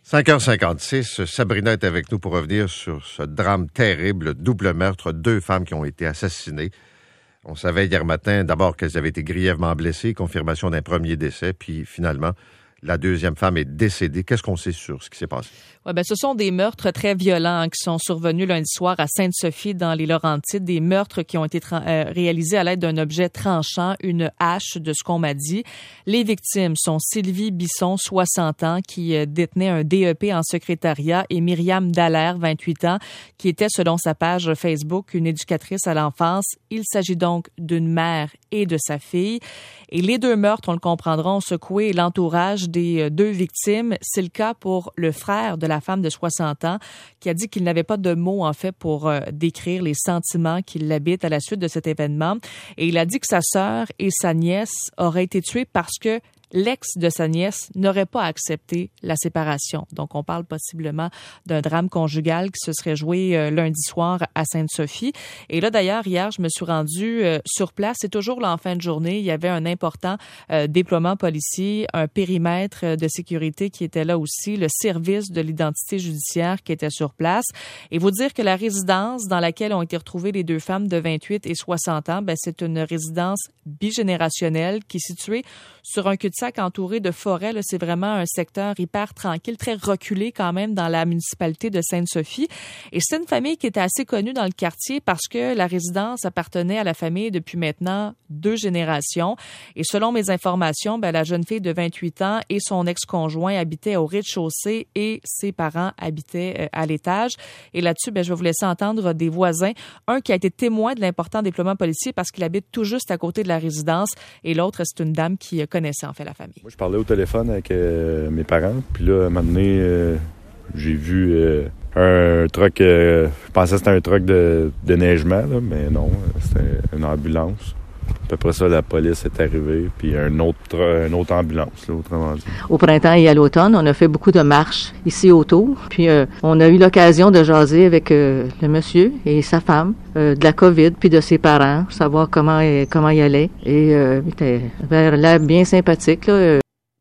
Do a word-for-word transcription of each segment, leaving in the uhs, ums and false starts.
cinq heures cinquante-six, Sabrina est avec nous pour revenir sur ce drame terrible, double meurtre, deux femmes qui ont été assassinées. On savait hier matin d'abord qu'elles avaient été grièvement blessées, confirmation d'un premier décès, puis finalement, la deuxième femme est décédée. Qu'est-ce qu'on sait sur ce qui s'est passé? Ouais, ben, ce sont des meurtres très violents hein, qui sont survenus lundi soir à Sainte-Sophie, dans les Laurentides. Des meurtres qui ont été tra- euh, réalisés à l'aide d'un objet tranchant, une hache, de ce qu'on m'a dit. Les victimes sont Sylvie Bisson, soixante ans, qui euh, détenait un D E P en secrétariat, et Myriam Dallaire, vingt-huit ans, qui était, selon sa page Facebook, une éducatrice à l'enfance. Il s'agit donc d'une mère et de sa fille. Et les deux meurtres, on le comprendra, ont secoué l'entourage des deux victimes. C'est le cas pour le frère de la femme de soixante ans qui a dit qu'il n'avait pas de mots, en fait, pour euh, décrire les sentiments qui l'habitent à la suite de cet événement. Et il a dit que sa sœur et sa nièce auraient été tuées parce que l'ex de sa nièce n'aurait pas accepté la séparation. Donc, on parle possiblement d'un drame conjugal qui se serait joué euh, lundi soir à Sainte-Sophie. Et là, d'ailleurs, hier, je me suis rendue euh, sur place. C'est toujours là, en fin de journée. Il y avait un important euh, déploiement policier, un périmètre de sécurité qui était là aussi, le service de l'identité judiciaire qui était sur place. Et vous dire que la résidence dans laquelle ont été retrouvées les deux femmes de vingt-huit et soixante ans, ben, c'est une résidence bigénérationnelle qui est située sur un cul-de-sac entouré de forêts. Là, c'est vraiment un secteur hyper tranquille, très reculé quand même dans la municipalité de Sainte-Sophie. Et c'est une famille qui était assez connue dans le quartier parce que la résidence appartenait à la famille depuis maintenant deux générations. Et selon mes informations, ben, la jeune fille de vingt-huit ans et son ex-conjoint habitaient au rez-de-chaussée et ses parents habitaient euh, à l'étage. Et là-dessus, ben, je vais vous laisser entendre des voisins. Un qui a été témoin de l'important déploiement policier parce qu'il habite tout juste à côté de la résidence, et l'autre, c'est une dame qui connaissait en fait la famille. Moi, je parlais au téléphone avec euh, mes parents, puis là, à un moment donné, euh, j'ai vu euh, un truck, euh, je pensais que c'était un truck de, de neigement, là, mais non, c'était une ambulance. À peu près ça, la police est arrivée, puis un autre, une autre ambulance, là, autrement dit. Au printemps et à l'automne, on a fait beaucoup de marches ici autour, puis euh, on a eu l'occasion de jaser avec euh, le monsieur et sa femme euh, de la COVID, puis de ses parents, savoir comment comment il allait, et euh, il était vers l'air bien sympathique, là. Euh.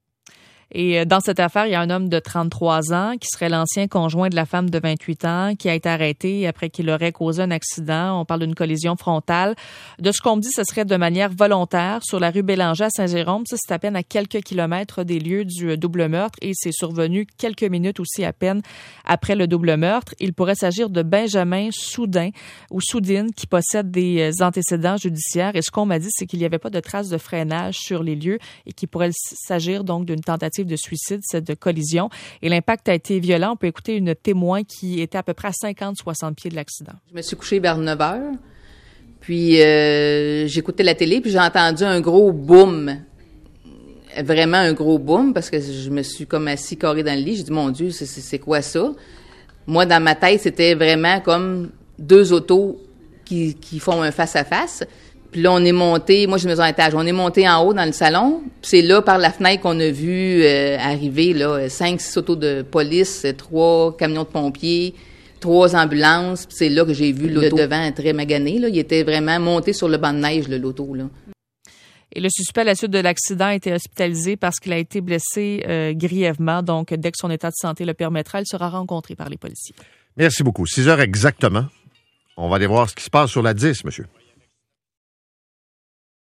Et dans cette affaire, il y a un homme de trente-trois ans qui serait l'ancien conjoint de la femme de vingt-huit ans qui a été arrêté après qu'il aurait causé un accident. On parle d'une collision frontale. De ce qu'on me dit, ce serait de manière volontaire sur la rue Bélanger à Saint-Jérôme. Ça, c'est à peine à quelques kilomètres des lieux du double meurtre et c'est survenu quelques minutes aussi à peine après le double meurtre. Il pourrait s'agir de Benjamin Soudin ou Soudine qui possède des antécédents judiciaires. Et ce qu'on m'a dit, c'est qu'il n'y avait pas de traces de freinage sur les lieux et qu'il pourrait s'agir donc d'une tentative de suicide, cette collision. Et l'impact a été violent. On peut écouter une témoin qui était à peu près à cinquante à soixante pieds de l'accident. Je me suis couchée vers neuf heures. Puis euh, j'écoutais la télé, puis j'ai entendu un gros boom. Vraiment un gros boom, parce que je me suis comme assis carré dans le lit. J'ai dit, mon Dieu, c'est, c'est, c'est quoi ça? Moi, dans ma tête, c'était vraiment comme deux autos qui, qui font un face-à-face. Puis là, on est monté, moi, je suis maison à étage, on est monté en haut dans le salon. Puis c'est là, par la fenêtre, qu'on a vu euh, arriver là, cinq, six autos de police, trois camions de pompiers, trois ambulances. Puis c'est là que j'ai vu l'auto devant très magané. Là. Il était vraiment monté sur le banc de neige, là, l'auto, là. Et le suspect, à la suite de l'accident, a été hospitalisé parce qu'il a été blessé euh, grièvement. Donc, dès que son état de santé le permettra, il sera rencontré par les policiers. Merci beaucoup. six heures exactement. On va aller voir ce qui se passe sur la dix, monsieur.